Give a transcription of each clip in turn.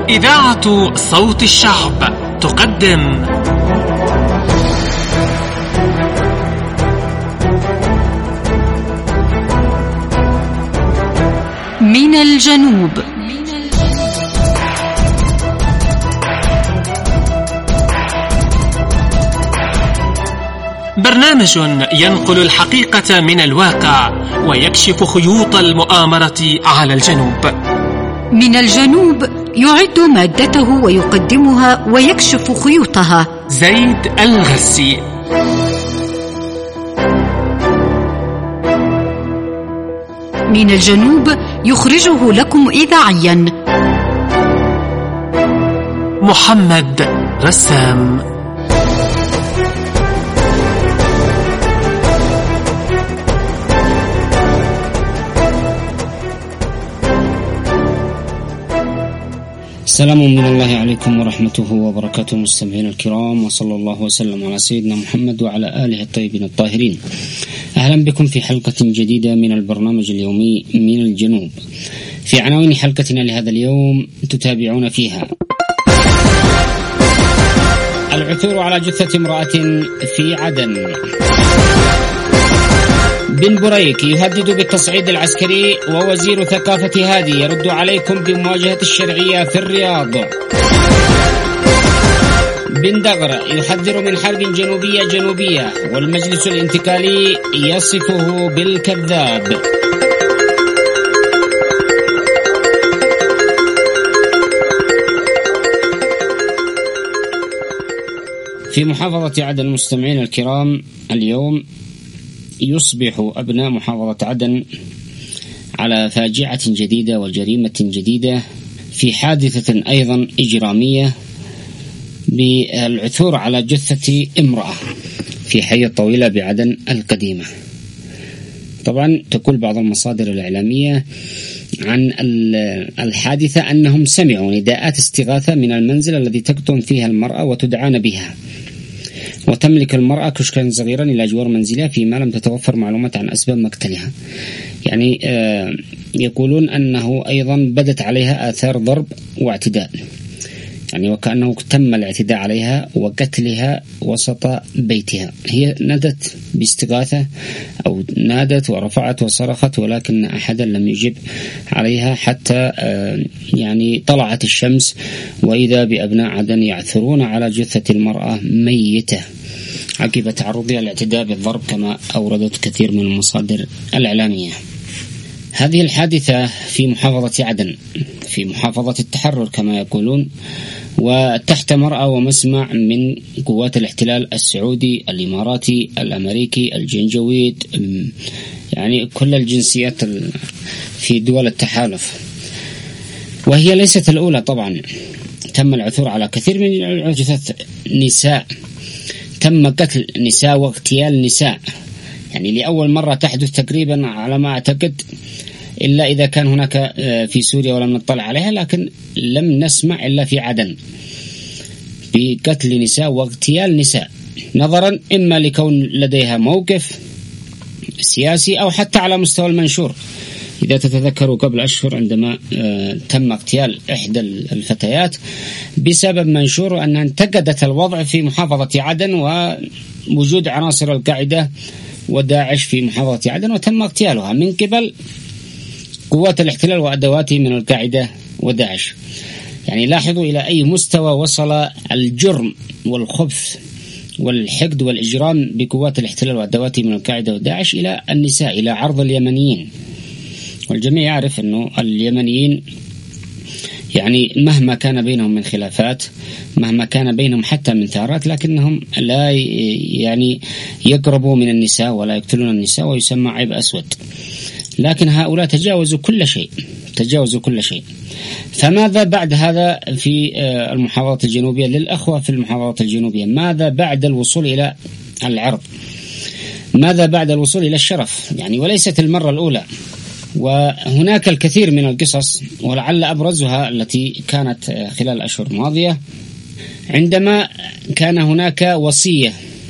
إذاعة صوت الشعب تقدم من الجنوب. برنامج ينقل الحقيقة من الواقع ويكشف خيوط المؤامرة على الجنوب. من الجنوب يعد مادته ويقدمها ويكشف خيوطها زيد الغسي. من الجنوب يخرجه لكم إذاعيا محمد رسام. السلام من الله عليكم ورحمته وبركاته مستمعين الكرام، وصلى الله وسلم على سيدنا محمد وعلى آله الطيبين الطاهرين. أهلا بكم في حلقة جديدة من البرنامج اليومي من الجنوب. في عناوين حلقتنا لهذا اليوم تتابعون فيها: العثور على جثة امرأة في عدن، بن بريك يهدد بالتصعيد العسكري ووزير ثقافة هادي يرد عليكم بمواجهة الشرعية في الرياض، بن دغر يحذر من حرب جنوبية والمجلس الانتقالي يصفه بالكذاب. في محافظة عدن مستمعين الكرام، اليوم يصبح أبناء محافظة عدن على فاجعة جديدة وجريمة جديدة في حادثة أيضا إجرامية بالعثور على جثة امرأة في حي الطويلة بعدن القديمة. طبعا تقول بعض المصادر الإعلامية عن الحادثة أنهم سمعوا نداءات استغاثة من المنزل الذي تقطن فيها المرأة وتدعان بها، وتملك المرأة كشكا صغيرا إلى جوار منزلها فيما لم تتوفر معلومات عن أسباب مقتلها. يعني يقولون أنه أيضا بدت عليها آثار ضرب واعتداء، يعني وكأنه تم الاعتداء عليها وقتلها وسط بيتها. هي نادت باستغاثة أو نادت ورفعت وصرخت، ولكن أحدا لم يجب عليها حتى يعني طلعت الشمس، وإذا بأبناء عدن يعثرون على جثة المرأة ميتة عقب تعرضها الاعتداء بالضرب كما أوردت كثير من المصادر الإعلامية. هذه الحادثة في محافظة عدن، في محافظة التحرر كما يقولون، وتحت مرأى ومسمع من قوات الاحتلال السعودي، الإماراتي، الأمريكي، الجنجويد، يعني كل الجنسيات في دول التحالف. وهي ليست الأولى طبعا، تم العثور على كثير من جثث نساء، تم قتل نساء واغتيال نساء، يعني لأول مرة تحدث تقريبا على ما أعتقد، إلا إذا كان هناك في سوريا ولم نطلع عليها، لكن لم نسمع إلا في عدن بقتل نساء واغتيال نساء، نظرا إما لكون لديها موقف سياسي أو حتى على مستوى المنشور. إذا تتذكروا قبل أشهر عندما تم اغتيال إحدى الفتيات بسبب منشور أنها انتقدت الوضع في محافظة عدن ووجود عناصر القاعدة وداعش في محافظة عدن، وتم اغتيالها من قبل قوات الاحتلال وأدواته من القاعدة وداعش. يعني لاحظوا إلى أي مستوى وصل الجرم والخبث والحقد والإجرام بقوات الاحتلال وأدواته من القاعدة وداعش إلى النساء، إلى عرض اليمنيين. والجميع يعرف أنه اليمنيين يعني مهما كان بينهم من خلافات، مهما كان بينهم حتى من ثارات، لكنهم لا يعني يقربوا من النساء ولا يقتلون النساء، ويسمى عيب أسود. لكن هؤلاء تجاوزوا كل شيء. فماذا بعد هذا في المحافظات الجنوبية؟ للأخوة في المحافظات الجنوبية، ماذا بعد الوصول إلى العرض؟ ماذا بعد الوصول إلى الشرف؟ يعني وليست المرة الأولى، وهناك الكثير من القصص، ولعل أبرزها التي كانت خلال الأشهر الماضية عندما كان هناك وصية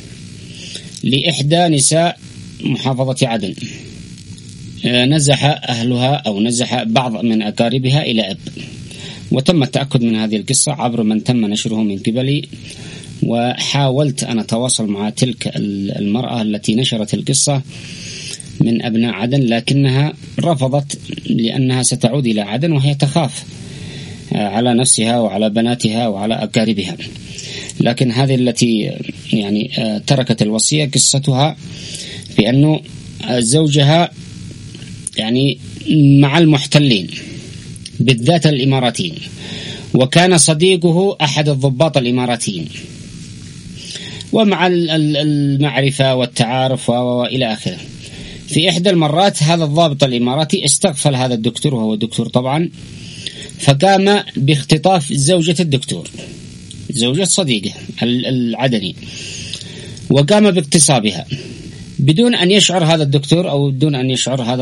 لإحدى نساء محافظة عدن، نزح أهلها أو نزح بعض من أقاربها إلى أب، وتم التأكد من هذه القصة عبر من تم نشره من قبلي، وحاولت أن أتواصل مع تلك المرأة التي نشرت القصة من أبناء عدن، لكنها رفضت لأنها ستعود إلى عدن وهي تخاف على نفسها وعلى بناتها وعلى أقاربها. لكن هذه التي يعني تركت الوصية قصتها بأنه زوجها يعني مع المحتلين بالذات الإماراتيين، وكان صديقه أحد الضباط الإماراتيين، ومع المعرفة والتعارف وإلى آخره. في إحدى المرات هذا الضابط الإماراتي استغفل هذا الدكتور، وهو دكتور طبعا، فقام باختطاف زوجة الدكتور، زوجة صديقه العدني، وقام باغتصابها بدون أن يشعر هذا الدكتور أو بدون أن يشعر هذا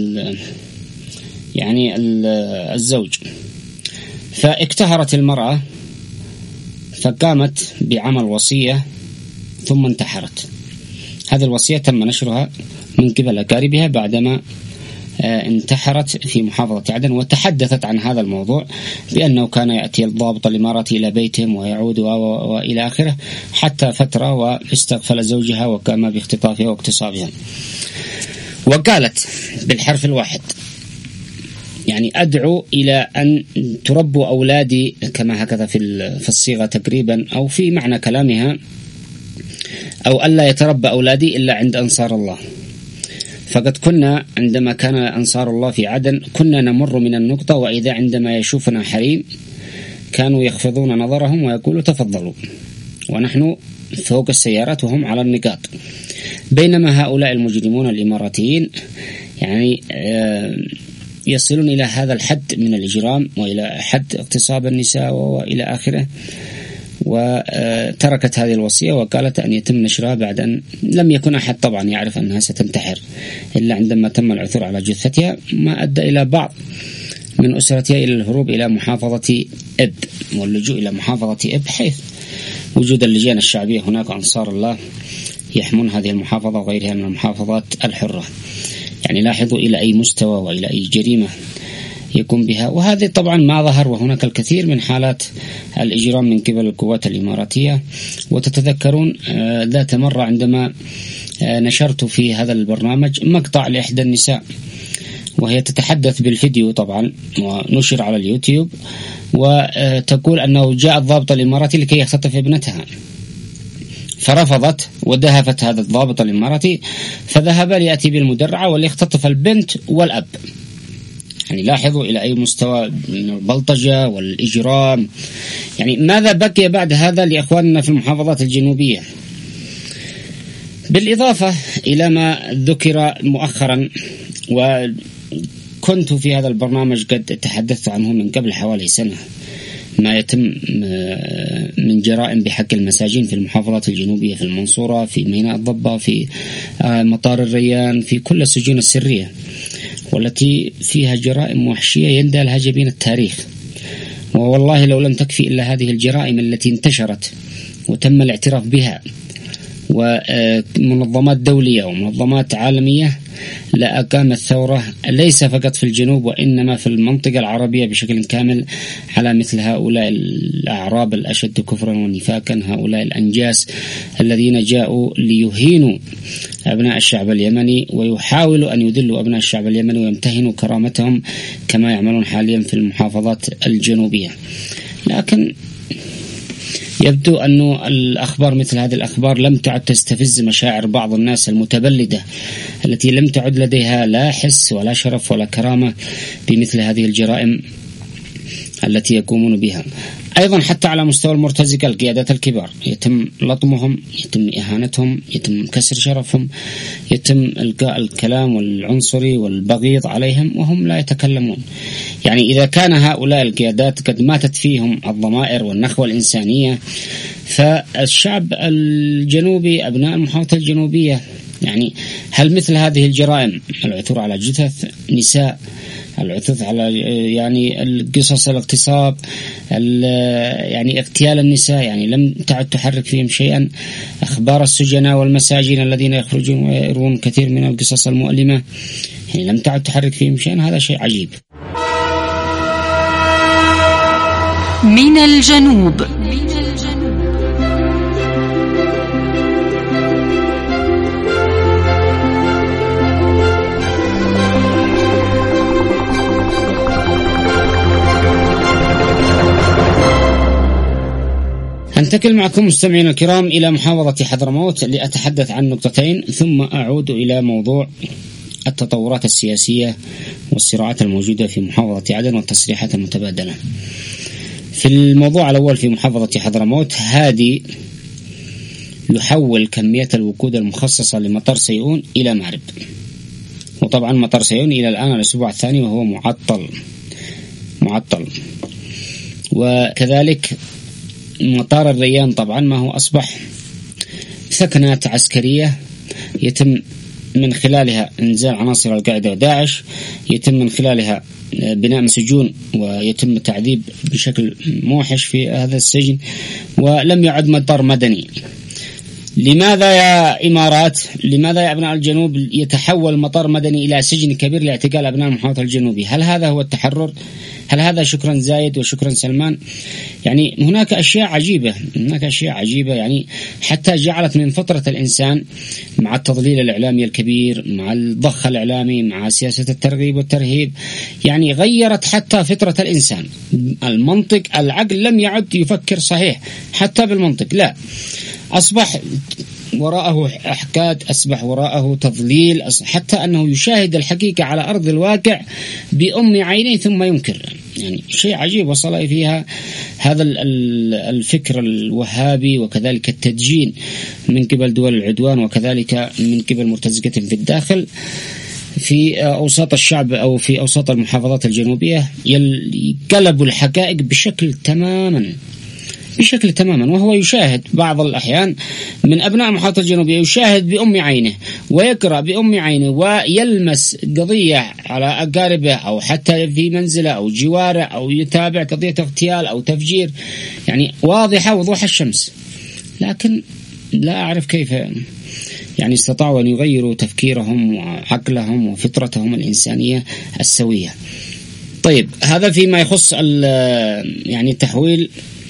الزوج. فاكتهرت المرأة فقامت بعمل وصية ثم انتحرت. هذه الوصية تم نشرها من قبل أقاربها بعدما انتحرت في محافظة عدن، وتحدثت عن هذا الموضوع بأنه كان يأتي الضابط الإماراتي إلى بيتهم ويعود وإلى آخره حتى فترة، واستغفل زوجها وقام باختطافها واغتصابها. وقالت بالحرف الواحد يعني أدعو إلى أن تربوا أولادي، كما هكذا في الصيغة تقريبا أو في معنى كلامها، أو ألا يتربى أولادي إلا عند أنصار الله. فقد كنا عندما كان أنصار الله في عدن كنا نمر من النقطة، وإذا عندما يشوفنا حريم كانوا يخفضون نظرهم ويقولوا تفضلوا، ونحن فوق السيارات وهم على النقاط. بينما هؤلاء المجرمون الإماراتيين يعني يصلون إلى هذا الحد من الإجرام وإلى حد اغتصاب النساء وإلى آخره. وتركت هذه الوصية وقالت أن يتم نشرها بعد أن لم يكن أحد طبعا يعرف أنها ستنتحر إلا عندما تم العثور على جثتها، ما أدى إلى بعض من أسرتها إلى الهروب إلى محافظة إب واللجوء إلى محافظة إب، حيث وجود اللجان الشعبية هناك أنصار الله يحمون هذه المحافظة وغيرها من المحافظات الحرة. يعني لاحظوا إلى أي مستوى وإلى أي جريمة يقوم بها. وهذا طبعا ما ظهر، وهناك الكثير من حالات الإجرام من قبل القوات الإماراتية. وتتذكرون ذات مرة عندما نشرت في هذا البرنامج مقطع لإحدى النساء وهي تتحدث بالفيديو طبعا ونشر على اليوتيوب، وتقول أنه جاء الضابط الإماراتي لكي يختطف ابنتها، فرفضت ودهفت هذا الضابط الإماراتي، فذهب ليأتي بالمدرعة وليختطف البنت والأب. يعني لاحظوا إلى أي مستوى من البلطجة والإجرام. يعني ماذا بقي بعد هذا لإخواننا في المحافظات الجنوبية؟ بالإضافة إلى ما ذكر مؤخرا، وكنت في هذا البرنامج قد تحدثت عنه من قبل حوالي سنة، ما يتم من جرائم بحق المساجين في المحافظات الجنوبية، في المنصورة، في ميناء الضبة، في مطار الريان، في كل السجون السرية، والتي فيها جرائم وحشية يندى لها جبين التاريخ. ووالله لو لم تكفي إلا هذه الجرائم التي انتشرت وتم الاعتراف بها، ومنظمات دولية ومنظمات عالمية لأقامت ثورة ليس فقط في الجنوب وإنما في المنطقة العربية بشكل كامل على مثل هؤلاء الأعراب الأشد كفرا ونفاقا، هؤلاء الأنجاس الذين جاءوا ليهينوا أبناء الشعب اليمني ويحاولوا أن يذلوا أبناء الشعب اليمني ويمتهنوا كرامتهم كما يعملون حاليا في المحافظات الجنوبية. لكن يبدو أن الأخبار مثل هذه الأخبار لم تعد تستفز مشاعر بعض الناس المتبلدة التي لم تعد لديها لا حس ولا شرف ولا كرامة بمثل هذه الجرائم التي يقومون بها. أيضا حتى على مستوى المرتزقة القيادات الكبار يتم لطمهم، يتم إهانتهم، يتم كسر شرفهم، يتم إلقاء الكلام والعنصري والبغيض عليهم وهم لا يتكلمون. يعني إذا كان هؤلاء القيادات قد ماتت فيهم الضمائر والنخوة الإنسانية، فالشعب الجنوبي أبناء المحافظة الجنوبية يعني هل مثل هذه الجرائم، العثور على جثث نساء، العثث على يعني القصص الاغتصاب، يعني اغتيال النساء، يعني لم تعد تحرك فيهم شيئا. أخبار السجناء والمساجين الذين يخرجون ويروون كثير من القصص المؤلمة، يعني لم تعد تحرك فيهم شيئا. هذا شيء عجيب. من الجنوب. أنتقل معكم مستمعينا الكرام إلى محافظة حضرموت لأتحدث عن نقطتين، ثم أعود إلى موضوع التطورات السياسية والصراعات الموجودة في محافظة عدن والتصريحات المتبادلة. في الموضوع الأول في محافظة حضرموت، هادي يحول كمية الوقود المخصصة لمطار سيئون إلى مأرب، وطبعا مطار سيئون إلى الآن الأسبوع الثاني وهو معطل. وكذلك مطار الريان طبعا ما هو أصبح ثكنات عسكرية يتم من خلالها إنزال عناصر القاعدة وداعش، يتم من خلالها بناء مسجون ويتم التعذيب بشكل موحش في هذا السجن، ولم يعد مطار مدني. لماذا يا إمارات، لماذا يا أبناء الجنوب يتحول مطار مدني إلى سجن كبير لاعتقال أبناء المحافظة الجنوبي؟ هل هذا هو التحرر؟ هل هذا شكرا زايد وشكرا سلمان؟ يعني هناك أشياء عجيبة يعني حتى جعلت من فطرة الإنسان مع التضليل الإعلامي الكبير، مع الضخ الإعلامي، مع سياسة الترغيب والترهيب، يعني غيرت حتى فطرة الإنسان. المنطق، العقل لم يعد يفكر صحيح حتى بالمنطق، لا، أصبح وراءه أحقاد، أصبح وراءه تضليل، حتى أنه يشاهد الحقيقة على أرض الواقع بأم عينيه ثم ينكر. يعني شيء عجيب وصل فيها هذا الفكر الوهابي، وكذلك التدجين من قبل دول العدوان، وكذلك من قبل مرتزقة في الداخل في أوساط الشعب أو في أوساط المحافظات الجنوبية، قلبوا الحقائق بشكل تماما، وهو يشاهد بعض الأحيان من أبناء المحافظة الجنوبية، يشاهد بأم عينه ويقرأ بأم عينه ويلمس قضية على أقاربه أو حتى في منزله أو جواره، أو يتابع قضية اغتيال أو تفجير، يعني واضحة وضوح الشمس. لكن لا أعرف كيف يعني استطاعوا أن يغيروا تفكيرهم وعقلهم وفطرتهم الإنسانية السوية. طيب، هذا فيما يخص يعني تحويل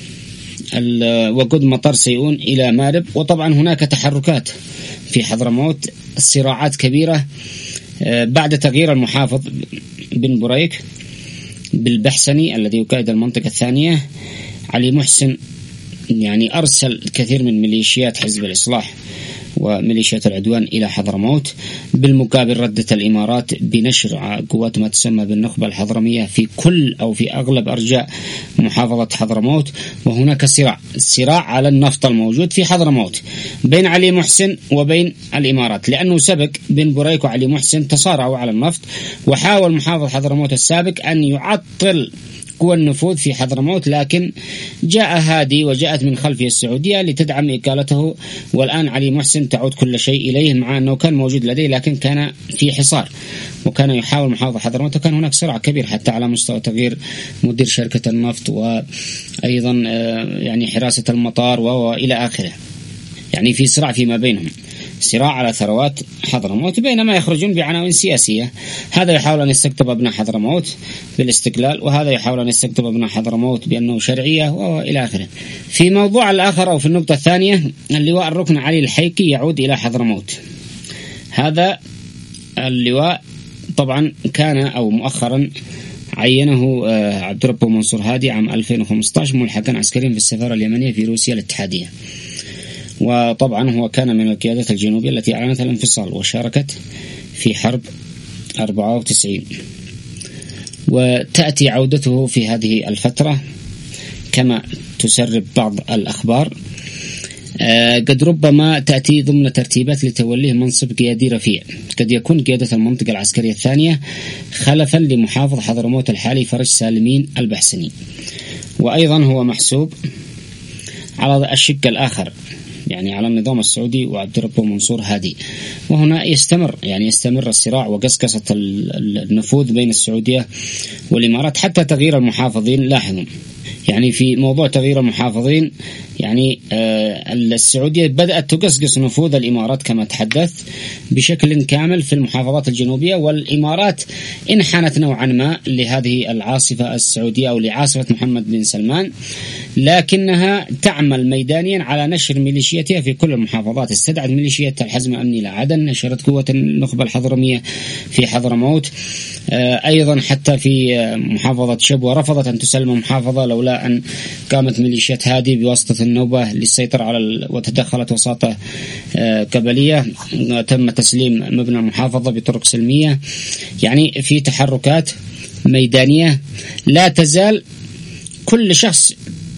وقود مطار سيئون إلى مأرب. وطبعا هناك تحركات في حضرموت، صراعات كبيرة بعد تغيير المحافظ بن بريك بالبحسني الذي يقائد المنطقة الثانية. علي محسن يعني أرسل كثير من ميليشيات حزب الإصلاح وميليشيات العدوان إلى حضرموت، بالمقابل ردت الإمارات بنشر قوات ما تسمى بالنخبة الحضرمية في كل أو في أغلب أرجاء محافظة حضرموت. وهناك صراع على النفط الموجود في حضرموت بين علي محسن وبين الإمارات، لأنه سبق بن بريك وعلي محسن تصارعوا على النفط، وحاول محافظ حضرموت السابق أن يعطل قوى النفوذ في حضرموت، لكن جاء هادي وجاءت من خلفه السعودية لتدعم إقالته، والآن علي محسن تعود كل شيء إليه، مع أنه كان موجود لديه لكن كان في حصار، وكان يحاول محافظة حضرموت، وكان هناك صراع كبير حتى على مستوى تغيير مدير شركة النفط، وأيضا يعني حراسة المطار وإلى آخره. يعني في صراع فيما بينهم، صراع على ثروات حضرموت، بينما يخرجون بعناوين سياسية. هذا يحاول أن يستقطب أبناء حضرموت بالاستقلال، وهذا يحاول أن يستقطب أبناء حضرموت بأنه شرعية وإلى آخره. في موضوع الآخر أو في النقطة الثانية، اللواء الركن علي الحيكي يعود إلى حضرموت. هذا اللواء طبعا كان أو مؤخرا عينه عبد ربه منصور هادي عام 2015 ملحقا عسكريا في السفارة اليمنية في روسيا الاتحادية، وطبعا هو كان من القيادات الجنوبية التي أعلنت الانفصال وشاركت في حرب 94. وتأتي عودته في هذه الفترة كما تسرب بعض الأخبار، قد ربما تأتي ضمن ترتيبات لتوليه منصب قيادي رفيع، قد يكون قيادة المنطقة العسكرية الثانية خلفا لمحافظ حضرموت الحالي فرج سالمين البحسني. وأيضا هو محسوب على الشق الآخر، يعني على النظام السعودي وعبد ربه منصور هادي. وهنا يستمر الصراع وقسقسة النفوذ بين السعودية والإمارات حتى تغيير المحافظين. لاحظوا يعني في موضوع تغيير المحافظين يعني السعودية بدأت تقسقس نفوذ الإمارات كما تحدث بشكل كامل في المحافظات الجنوبية، والإمارات انحنت نوعا ما لهذه العاصفة السعودية أو لعاصفة محمد بن سلمان، لكنها تعمل ميدانيا على نشر ميليشياتها في كل المحافظات. استدعت ميليشيات الحزم الأمني إلى عدن، نشرت قوة النخبة الحضرمية في حضرموت، أيضا حتى في محافظة شبوة رفضت أن تسلم المحافظة لولا أن قامت ميليشيات هادي بواسطة النوبة للسيطرة على وتدخلت وساطة قبلية، تم تسليم مبنى المحافظة بطرق سلمية. يعني في تحركات ميدانية لا تزال كل شخص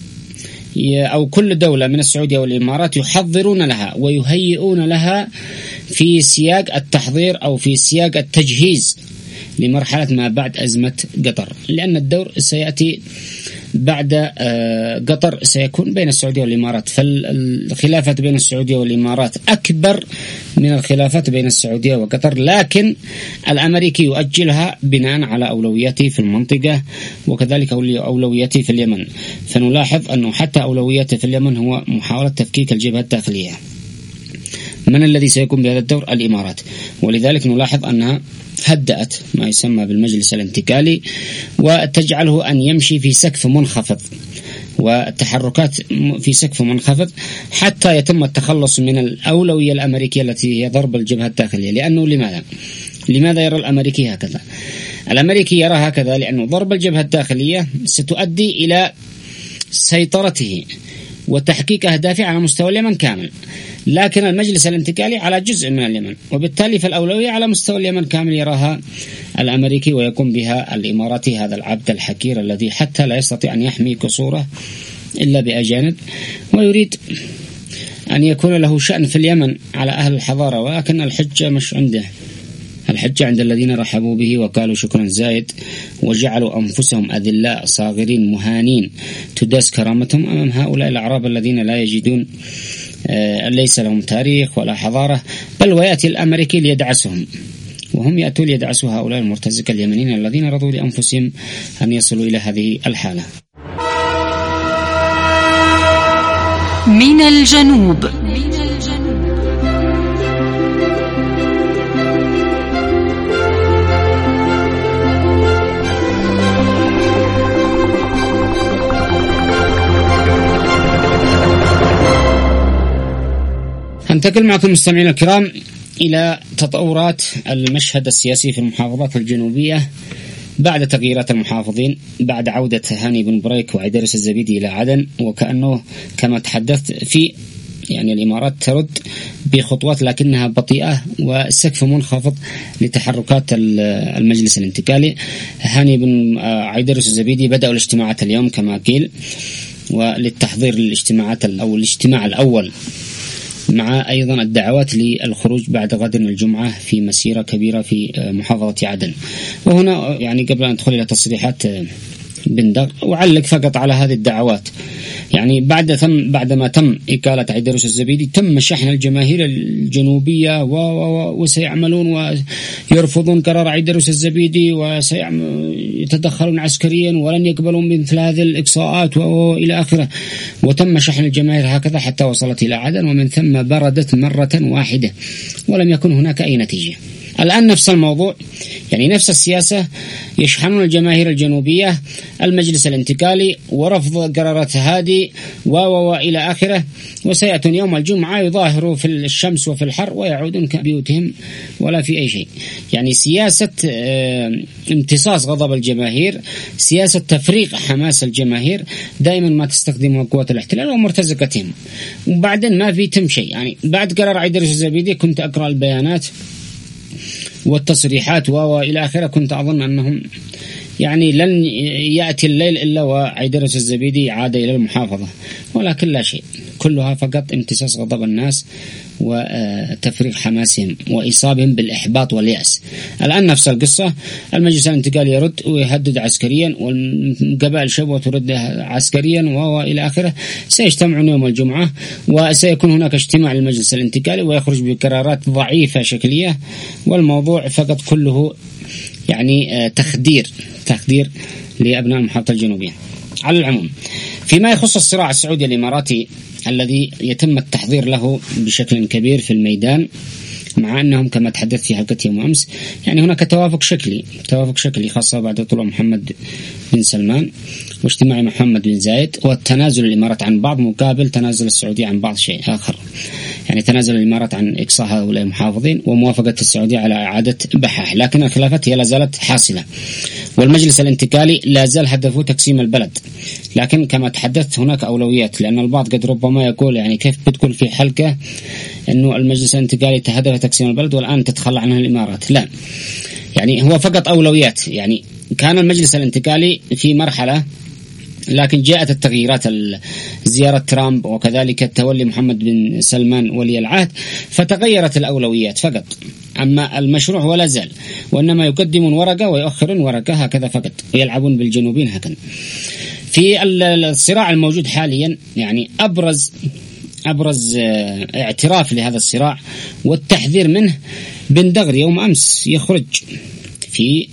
أو كل دولة من السعودية والإمارات يحضرون لها ويهيئون لها في سياق التحضير أو في سياق التجهيز لمرحلة ما بعد أزمة قطر، لأن الدور سيأتي بعد قطر سيكون بين السعودية والإمارات، فالخلافات بين السعودية والإمارات أكبر من الخلافات بين السعودية وقطر، لكن الأمريكي يؤجلها بناء على أولوياته في المنطقة وكذلك أولوياته في اليمن. فنلاحظ أنه حتى أولوياته في اليمن هو محاولة تفكيك الجبهة الداخلية. من الذي سيكون بهذا الدور؟ الإمارات. ولذلك نلاحظ أنها هدأت ما يسمى بالمجلس الانتقالي وتجعله أن يمشي في سقف منخفض والتحركات في سقف منخفض حتى يتم التخلص من الأولوية الأمريكية التي هي ضرب الجبهة الداخلية. لأنه لماذا يرى الأمريكي هكذا؟ الأمريكي يرى هكذا لأنه ضرب الجبهة الداخلية ستؤدي إلى سيطرته وتحقيق أهدافه على مستوى اليمن كامل، لكن المجلس الانتقالي على جزء من اليمن، وبالتالي فالأولوية على مستوى اليمن كامل يراها الأمريكي ويقوم بها الإماراتي، هذا العبد الحكير الذي حتى لا يستطيع أن يحمي قصوره إلا بأجانب، ويريد أن يكون له شأن في اليمن على أهل الحضارة، ولكن الحجة مش عنده. الحجة عند الذين رحبوا به وقالوا شكرا زايد وجعلوا أنفسهم أذلاء صاغرين مهانين تداس كرامتهم أمام هؤلاء الأعراب الذين لا يجدون ليس لهم تاريخ ولا حضارة، بل ويأتي الأمريكي ليدعسهم، وهم يأتوا ليدعسوا هؤلاء المرتزقة اليمنيين الذين رضوا لأنفسهم أن يصلوا إلى هذه الحالة. من الجنوب. انتقل معكم مستمعينا الكرام إلى تطورات المشهد السياسي في المحافظات الجنوبية بعد تغييرات المحافظين، بعد عودة هاني بن بريك وعيدروس الزبيدي إلى عدن، وكأنه كما تحدثت في يعني الإمارات ترد بخطوات لكنها بطيئة وسقف منخفض لتحركات المجلس الانتقالي. هاني بن عيدروس الزبيدي بدأوا الاجتماعات اليوم كما قيل، وللتحضير للاجتماعات أو الاجتماع الأول، مع أيضا الدعوات للخروج بعد غد الجمعة في مسيرة كبيرة في محافظة عدن. وهنا يعني قبل أن أدخل إلى تصريحات بن دغ أعلق فقط على هذه الدعوات. يعني بعدما تم إقالة عيدروس الزبيدي تم شحن الجماهير الجنوبية وسيعملون ويرفضون قرار عيدروس الزبيدي وسيتدخلون عسكريا ولن يقبلون مثل هذه الإقصاءات وإلى آخره، وتم شحن الجماهير هكذا حتى وصلت إلى عدن، ومن ثم بردت مرة واحدة ولم يكن هناك أي نتيجة. الآن نفس الموضوع، يعني نفس السياسة، يشحنون الجماهير الجنوبية، المجلس الانتقالي ورفض قرارات هادي وإلى آخره، وسيأتون يوم الجمعة يظاهروا في الشمس وفي الحر ويعودون كبيوتهم ولا في أي شيء. يعني سياسة امتصاص غضب الجماهير، سياسة تفريغ حماس الجماهير دائما ما تستخدمها قوات الاحتلال ومرتزقتهم، وبعدين ما في تم شيء. يعني بعد قرار عيدروس الزبيدي كنت أقرأ البيانات والتصريحات وإلى آخره، كنت أظن أنهم يعني لن يأتي الليل إلا وعيدروس الزبيدي عاد إلى المحافظة، ولكن لا شيء، كلها فقط امتصاص غضب الناس وتفريغ حماسهم وإصابهم بالإحباط واليأس. الآن نفس القصة، المجلس الانتقالي يرد ويهدد عسكريا، والقبائل شبوة ترد عسكريا وإلى آخره. سيجتمعون يوم الجمعة وسيكون هناك اجتماع للمجلس الانتقالي ويخرج بقرارات ضعيفة شكلية، والموضوع فقط كله يعني تخدير لأبناء المحافظة الجنوبية. على العموم، فيما يخص الصراع السعودي الإماراتي الذي يتم التحضير له بشكل كبير في الميدان، مع أنهم كما تحدثت في حلقة يوم أمس يعني هناك توافق شكلي خاصة بعد طلوع محمد بن سلمان واجتماع محمد بن زايد، والتنازل الإمارات عن بعض مقابل تنازل السعودية عن بعض شيء آخر. يعني تنازل الإمارات عن إقصاء هؤلاء المحافظين وموافقة السعودية على إعادة بحث، لكن الخلافات هي لا زالت حاصلة، والمجلس الانتقالي لا زال هدفه تقسيم البلد. لكن كما تحدثت هناك أولويات، لأن البعض قد ربما يقول يعني كيف بتقول في حلقة أنه المجلس الانتقالي تهدف تقسيم البلد والآن تتخلى عنها الإمارات؟ لا، يعني هو فقط أولويات. يعني كان المجلس الانتقالي في مرحلة، لكن جاءت التغييرات، زيارة ترامب وكذلك تولي محمد بن سلمان ولي العهد، فتغيرت الأولويات فقط. أما المشروع ولا زال، وإنما يقدمون ورقة ويؤخرون ورقة، هكذا فقط، ويلعبون بالجنوبين هكذا. في الصراع الموجود حاليا يعني أبرز اعتراف لهذا الصراع والتحذير منه بن دغر يوم أمس يخرج في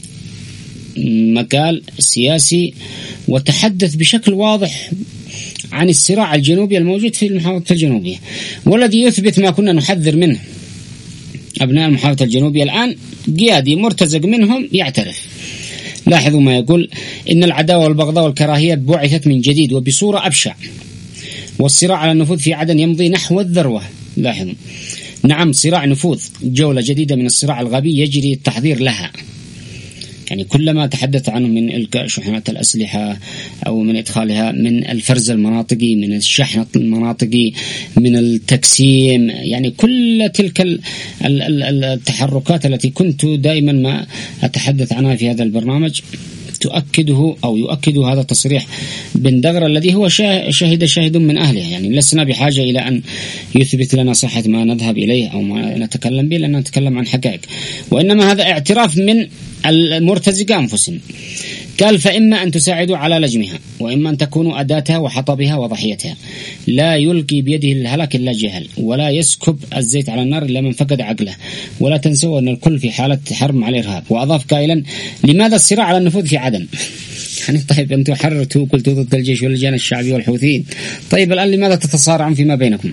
مقال سياسي وتحدث بشكل واضح عن الصراع الجنوبي الموجود في المحافظة الجنوبية، والذي يثبت ما كنا نحذر منه. أبناء المحافظة الجنوبية الآن قيادي مرتزق منهم يعترف. لاحظوا ما يقول: إن العداوة والبغضاء والكراهية بعثت من جديد وبصورة أبشع، والصراع على النفوذ في عدن يمضي نحو الذروة. لاحظوا، نعم، صراع نفوذ، جولة جديدة من الصراع الغبي يجري التحضير لها. يعني كلما تحدث عنه من إلقاء شحنات الأسلحة أو من إدخالها، من الفرز المناطقي، من الشحن المناطقي، من التقسيم، يعني كل تلك التحركات التي كنت دائما ما أتحدث عنها في هذا البرنامج تؤكده أو يؤكد هذا التصريح بن دغر الذي هو شاهد من أهله. يعني لسنا بحاجة إلى أن يثبت لنا صحة ما نذهب إليه أو ما نتكلم به، لأننا نتكلم عن حقائق، وإنما هذا اعتراف من المرتزقة أنفسهم. قال: فإما أن تساعدوا على لجمها، وإما أن تكونوا أداتها وحطبها وضحيتها. لا يلقي بيده الهلاك إلا جهل، ولا يسكب الزيت على النار إلا من فقد عقله، ولا تنسوا أن الكل في حالة حرب مع الإرهاب. وأضاف قائلا: لماذا الصراع على النفوذ في عدن؟ يعني طيب أنتم حررتوا قلتوا ضد الجيش واللجان الشعبي والحوثيين، طيب الآن لماذا تتصارعون فيما بينكم؟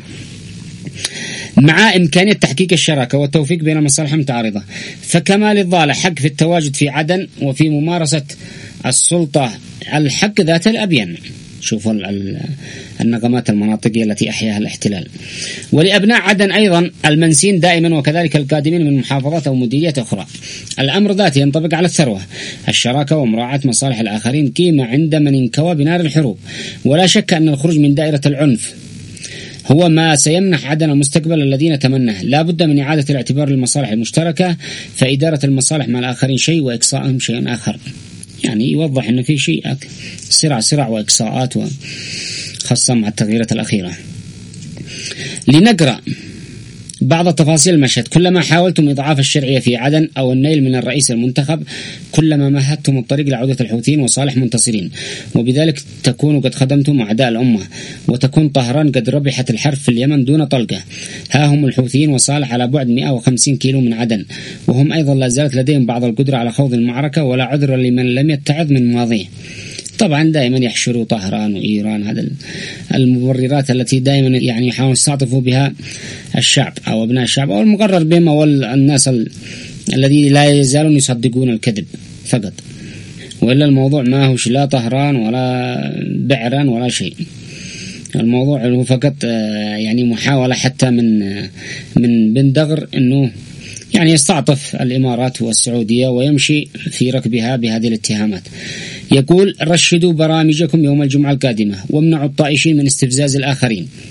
مع إمكانية تحقيق الشراكة والتوفيق بين المصالح المتعارضة، فكما للضالة حق في التواجد في عدن وفي ممارسة السلطة الحق ذات الأبين. شوفوا النغمات المناطقية التي أحياها الاحتلال. ولأبناء عدن أيضا المنسين دائما، وكذلك القادمين من محافظات أو مديريات أخرى، الأمر ذاتي ينطبق على الثروة، الشراكة ومراعاة مصالح الآخرين قيمة عند من انكوى بنار الحروب. ولا شك أن الخروج من دائرة العنف هو ما سيمنح عدن المستقبل الذي نتمناه. لا بد من إعادة الاعتبار للمصالح المشتركة، فإدارة المصالح مع الآخرين شيء وإقصائهم شيء آخر. يعني يوضح أن في شيء صراع وإقصاءات، وخاصة مع التغييرات الأخيرة. لنقرأ بعض تفاصيل المشهد. كلما حاولتم إضعاف الشرعية في عدن أو النيل من الرئيس المنتخب، كلما مهدتم الطريق لعودة الحوثيين وصالح منتصرين، وبذلك تكونوا قد خدمتم أعداء الأمة، وتكون طهران قد ربحت الحرب في اليمن دون طلقة. ها هم الحوثيين وصالح على بعد 150 كيلو من عدن، وهم أيضا لا زالت لديهم بعض القدرة على خوض المعركة، ولا عذر لمن لم يتعظ من ماضيه. طبعا دائما يحشروا طهران وإيران، هذا المبررات التي دائما يعني يحاولون يستعطفوا بها الشعب أو أبناء الشعب أو المقرر بهم أو الناس الذي لا يزالون يصدقون الكذب فقط. وإلا الموضوع ما هوش لا طهران ولا بعران ولا شيء. الموضوع هو فقط يعني محاولة حتى من بن دغر أنه يعني يستعطف الإمارات والسعودية ويمشي في ركبها بهذه الاتهامات. يقول: رشدوا برامجكم يوم الجمعة القادمة، وامنعوا الطائشين من استفزاز الآخرين.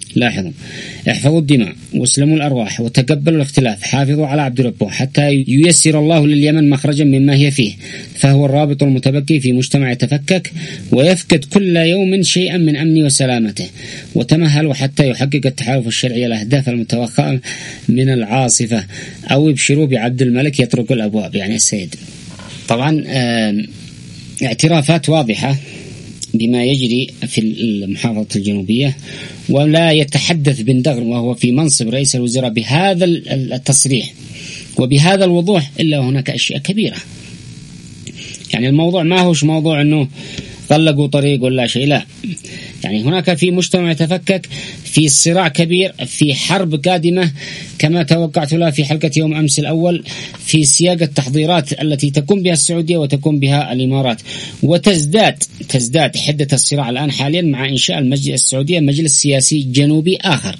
لاحظوا: احفظوا الدماء واسلموا الأرواح وتقبلوا الاختلاف، حافظوا على عبد ربه حتى ييسر الله لليمن مخرجا مما هي فيه، فهو الرابط المتبقي في مجتمع يتفكك ويفقد كل يوم شيئا من أمن وسلامته، وتمهلوا حتى يحقق التحالف الشرعي الأهداف المتوقعة من العاصفة، أو ابشروا بعبد الملك يطرق الأبواب، يعني السيد. طبعا اعترافات واضحة بما يجري في المحافظة الجنوبية، ولا يتحدث بن دغر وهو في منصب رئيس الوزراء بهذا التصريح وبهذا الوضوح إلا هناك أشياء كبيرة. يعني الموضوع ما هوش موضوع أنه طلقوا طريق ولا شيء، لا، يعني هناك في مجتمع يتفكك، في صراع كبير، في حرب قادمة كما توقعت لها في حلقة يوم أمس الأول، في سياق التحضيرات التي تقوم بها السعودية وتقوم بها الإمارات، وتزداد حدة الصراع الآن حاليا مع إنشاء المجلس السعودية مجلس سياسي جنوبي آخر،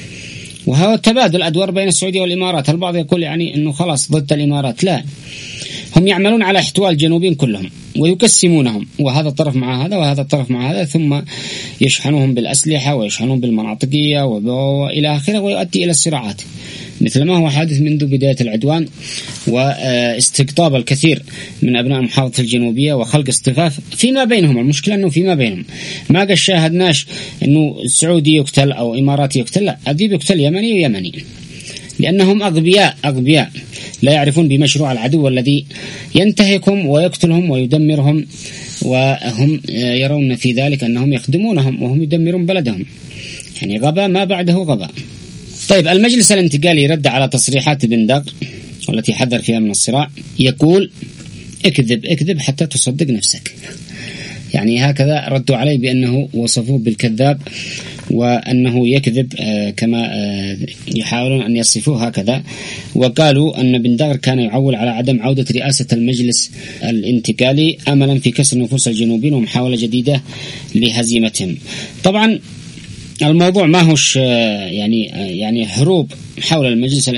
وهو تبادل أدوار بين السعودية والإمارات. البعض يقول يعني أنه خلاص ضد الإمارات، لا، هم يعملون على احتواء الجنوبيين كلهم ويقسمونهم، وهذا الطرف مع هذا وهذا الطرف مع هذا، ثم يشحنوهم بالأسلحة ويشحنوهم بالمناطقية وإلى آخره، ويؤدي إلى الصراعات مثل ما هو حادث منذ بداية العدوان واستقطاب الكثير من أبناء المحافظة الجنوبية وخلق اصطفاف فيما بينهم. المشكلة أنه فيما بينهم ما قد شاهدناش أنه السعودي يقتل أو إماراتي يقتل، لا، أذيب يقتل يمني ويمني، لأنهم أغبياء لا يعرفون بمشروع العدو الذي ينتهكهم ويقتلهم ويدمرهم، وهم يرون في ذلك أنهم يخدمونهم وهم يدمرون بلدهم. يعني غباء ما بعده غباء. طيب، المجلس الانتقالي رد على تصريحات بن دغر والتي حذر فيها من الصراع، يقول: اكذب حتى تصدق نفسك. يعني هكذا ردوا عليه بأنه وصفوه بالكذاب وأنه يكذب، كما يحاولون أن يصفوه هكذا، وقالوا أن بن دغر كان يعول على عدم عودة رئاسة المجلس الانتقالي أملا في كسر نفوس الجنوبيين ومحاولة جديدة لهزيمتهم. طبعا الموضوع ما هوش يعني هروب حول المجلس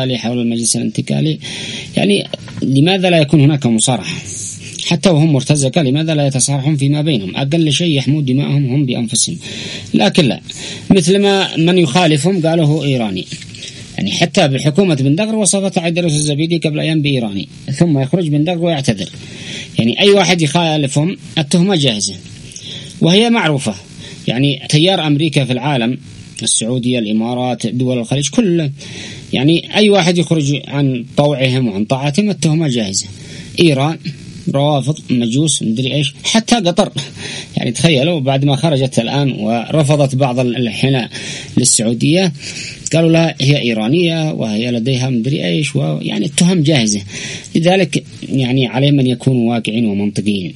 الانتقالي، يعني لماذا لا يكون هناك مصارحة؟ حتى وهم مرتزقة لماذا لا يتصارحون فيما بينهم؟ أقل شيء يحموا دماءهم هم بأنفسهم، لكن لا، مثل ما من يخالفهم قالوا هو إيراني. يعني حتى بحكومة بن دغر وصفت عيدروس الزبيدي قبل أيام بإيراني، ثم يخرج بن دغر ويعتذر. يعني أي واحد يخالفهم التهمة جاهزة وهي معروفة. يعني تيار أمريكا في العالم، السعودية، الإمارات، دول الخليج، كل يعني أي واحد يخرج عن طوعهم وعن طاعتهم التهمة جاهزة. إيران، روافض، مجوس، مدري إيش، حتى قطر. يعني تخيلوا بعد ما خرجت الآن ورفضت بعض الحناء للسعودية قالوا لها هي إيرانية وهي لديها مدري إيش، ويعني التهم جاهزة. لذلك يعني عليهم أن يكونوا واقعين ومنطقيين.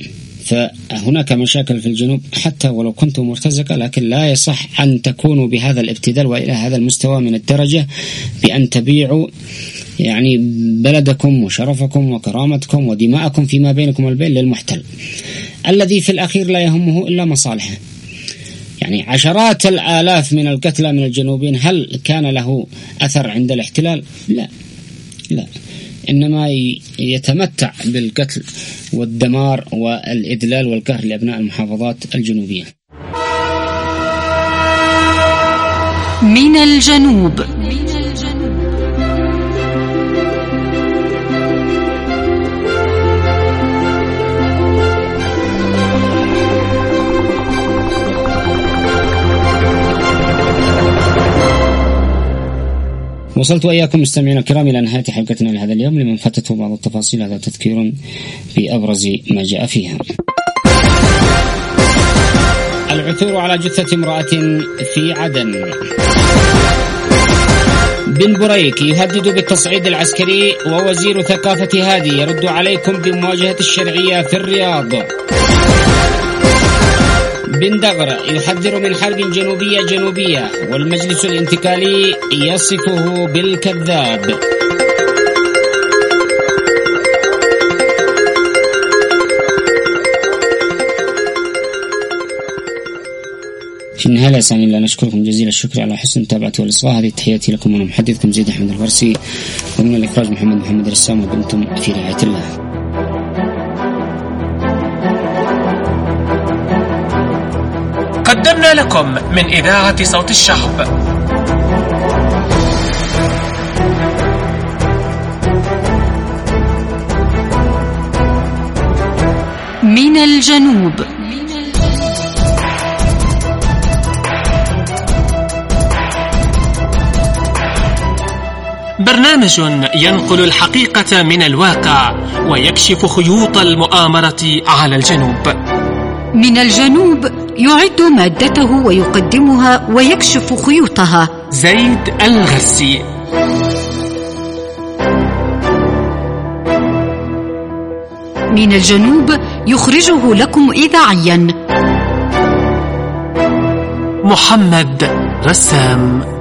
فهناك مشاكل في الجنوب حتى ولو كنتم مرتزقة، لكن لا يصح أن تكونوا بهذا الابتذال وإلى هذا المستوى من الدرجة بأن تبيعوا يعني بلدكم وشرفكم وكرامتكم ودماءكم فيما بينكم والبين للمحتل الذي في الأخير لا يهمه إلا مصالحه. يعني عشرات الآلاف من القتلى من الجنوبيين، هل كان له أثر عند الاحتلال؟ لا، إنما يتمتع بالقتل والدمار والإذلال والقهر لأبناء المحافظات الجنوبية. من الجنوب. وصلت وإياكم مستمعينا الكرام إلى نهاية حلقتنا لهذا اليوم. لمن فاتته بعض التفاصيل هذا تذكير بأبرز ما جاء فيها. العثور على جثة امرأة في عدن. بن بريك يهدد بالتصعيد العسكري، ووزير ثقافة هادي يرد عليكم بمواجهة الشرعية في الرياض. بن دغر يحذر من حرب جنوبية والمجلس الانتقالي يصفه بالكذاب. في النهاية لا يسعني إلا نشكركم جزيل الشكر على حسن المتابعة والإصغاء. هذه تحياتي لكم وأنا محدثكم زيد أحمد الفرسي، ومن الإخراج محمد رسام، وبنتم في رعاية الله. قدمنا لكم من إذاعة صوت الشعب من الجنوب. برنامج ينقل الحقيقة من الواقع ويكشف خيوط المؤامرة على الجنوب. من الجنوب يعد مادته ويقدمها ويكشف خيوطها زيد الغسي. من الجنوب يخرجه لكم إذاعيا محمد رسام.